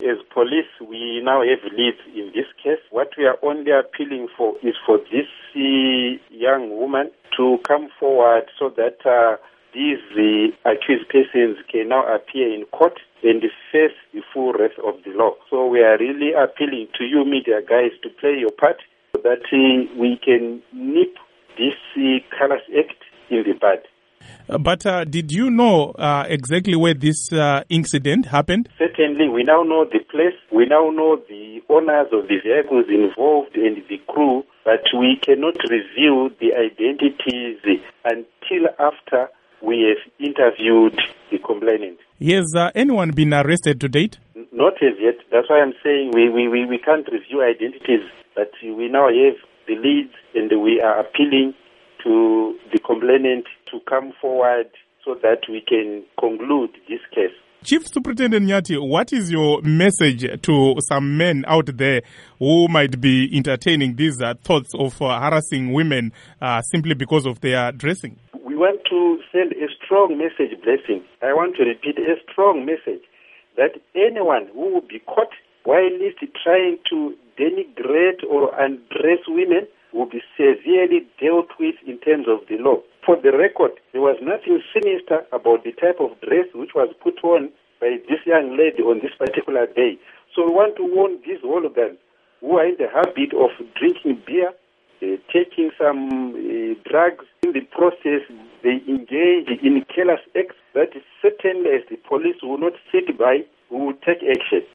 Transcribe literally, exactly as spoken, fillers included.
as police, we now have leads in this case. What we are only appealing for is for this uh, young woman to come forward so that uh, these uh, accused persons can now appear in court and face the full wrath of the law. So we are really appealing to you media guys to play your part so that uh, we can nip this uh, callous act in the bud. Uh, but uh, did you know uh, exactly where this uh, incident happened? Certainly, we now know the place, we now know the owners of the vehicles involved and the crew, but we cannot reveal the identities until after we have interviewed the complainant. Has uh, anyone been arrested to date? N- not as yet. That's why I'm saying we, we, we, we can't review identities, but we now have the leads and we are appealing to the complainant to come forward so that we can conclude this case. Chief Superintendent Nyati, what is your message to some men out there who might be entertaining these uh, thoughts of uh, harassing women uh, simply because of their dressing? We want to send a strong message, Blessing. I want to repeat a strong message that anyone who will be caught while least trying to denigrate or undress women will be severely dealt with in terms of the law. For the record, there was nothing sinister about the type of dress which was put on by this young lady on this particular day. So we want to warn these hooligans who are in the habit of drinking beer, uh, taking some uh, drugs. In the process, they engage in careless acts that certainly as the police will not sit by, we will take action.